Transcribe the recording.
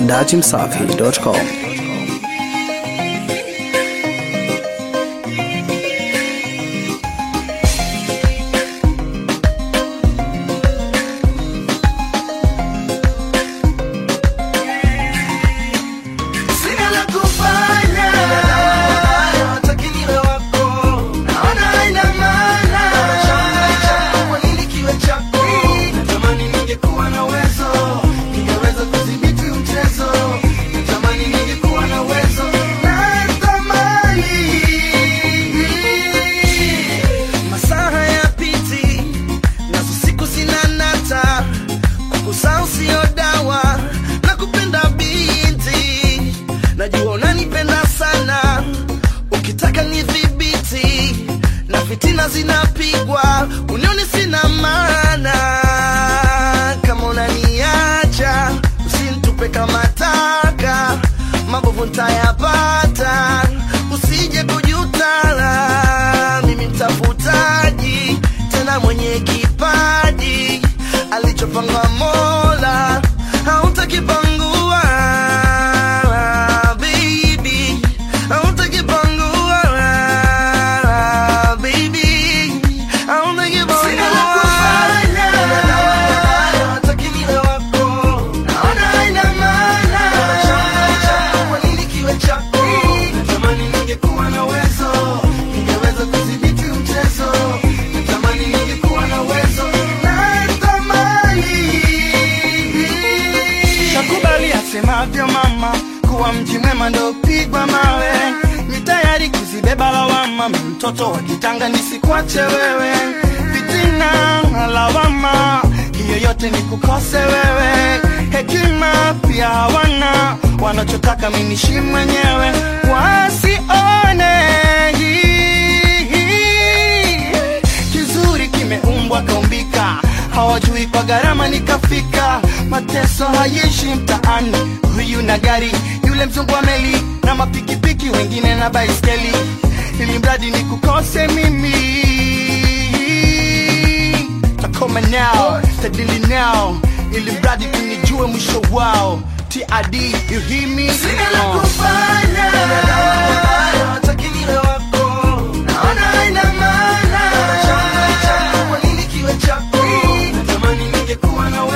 dachimsafi.com. Fitina zinapigwa, unioni sina maana. Kama unaniacha, usinitupe kama taka. Mabovu nitayapata, usije kujutala. Mimi mtafutaji, tena mwenye kipaji. Alichopanga Mola, hautakipangua. Baby, hautakipangua. Semavyo mama, kuwa mji mwema ndo pigwa mawe. Ni tayari kuzibeba lawama, mtoto wa kitanga nisikwache wewe. Fitina lawama, hiyo yote ni kukose wewe. Hekima pia hawana, wanachotaka mimi nishi mwenyewe. Wasione kizuri kimeumbwa kaumbika, hawajui kwa gharama nikafika. Mateso hayishi mtaani, huyu na gari, yule mzungu wa meli na mapikipiki, wengine na baiskeli. Ili mradi ni kukose mimi, takoma now, tadili now. Ili mradi kunijue mwisho wao. TID, you hear me? Sina la kufanya, watakini wako, naona haina maana. Kwa nini kiwe chako, natamani ningekuwa na